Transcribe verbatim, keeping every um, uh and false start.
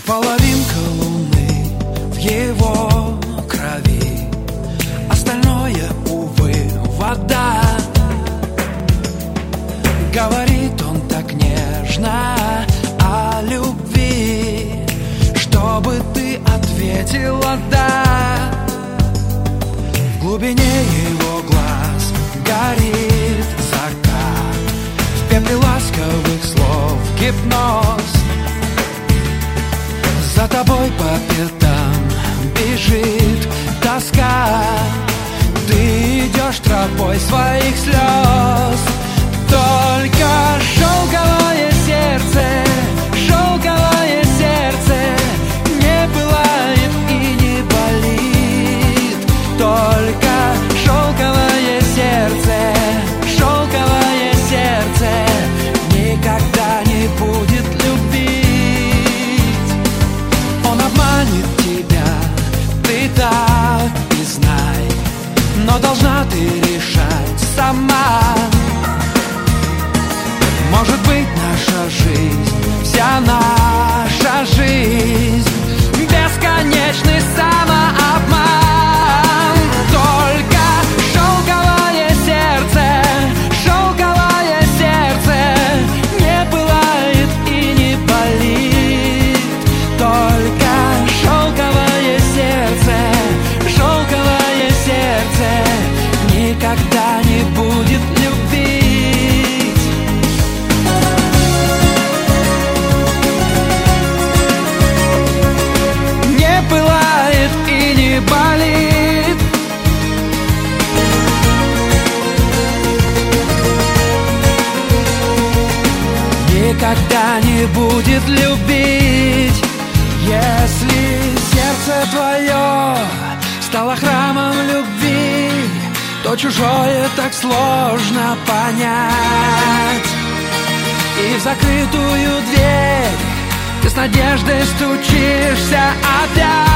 Половинка луны в его крови, остальное, увы, вода. Говорит он так нежно о любви, чтобы ты ответила «да». В глубине его глаз горит закат, в пепле ласковых слов гипноз. За тобой по пятам бежит тоска, ты идешь тропой своих слез. Только шелковое сердце, шелковое сердце не пылает и не болит. Только шелковое сердце, шелковое сердце никогда не будет любить. Он обманет тебя, ты так и знай, но должна ты решать сама. Может быть, наша жизнь, вся наша жизнь бесконечный самообман. Только шелковое сердце, шелковое сердце не пылает и не болит. Только шелковое сердце, шелковое сердце никогда не будет любить. Пылает и не болит. Никогда не будет любить. Если сердце твое стало храмом любви, то чужое так сложно понять. И в закрытую дверь ты с надеждой стучишься опять.